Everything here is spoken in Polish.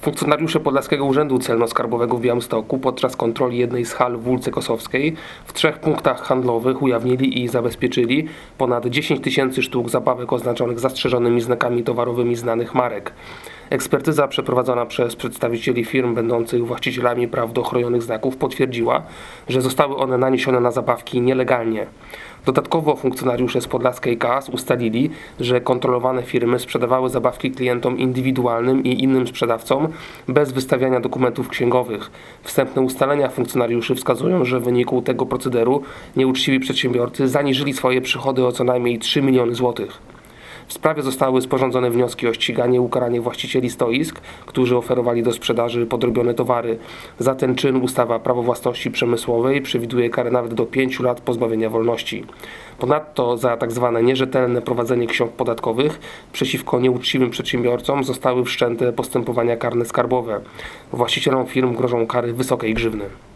Funkcjonariusze Podlaskiego Urzędu Celno-Skarbowego w Białymstoku podczas kontroli jednej z hal w ulicy Kosowskiej w 3 punktach handlowych ujawnili i zabezpieczyli ponad 10 000 sztuk zabawek oznaczonych zastrzeżonymi znakami towarowymi znanych marek. Ekspertyza przeprowadzona przez przedstawicieli firm będących właścicielami praw do chronionych znaków potwierdziła, że zostały one naniesione na zabawki nielegalnie. Dodatkowo funkcjonariusze z podlaskiej KAS ustalili, że kontrolowane firmy sprzedawały zabawki klientom indywidualnym i innym sprzedawcom bez wystawiania dokumentów księgowych. Wstępne ustalenia funkcjonariuszy wskazują, że w wyniku tego procederu nieuczciwi przedsiębiorcy zaniżyli swoje przychody o co najmniej 3 miliony złotych. W sprawie zostały sporządzone wnioski o ściganie i ukaranie właścicieli stoisk, którzy oferowali do sprzedaży podrobione towary. Za ten czyn ustawa Prawo własności przemysłowej przewiduje karę nawet do 5 lat pozbawienia wolności. Ponadto za tzw. nierzetelne prowadzenie ksiąg podatkowych przeciwko nieuczciwym przedsiębiorcom zostały wszczęte postępowania karne skarbowe. Właścicielom firm grożą kary wysokiej grzywny.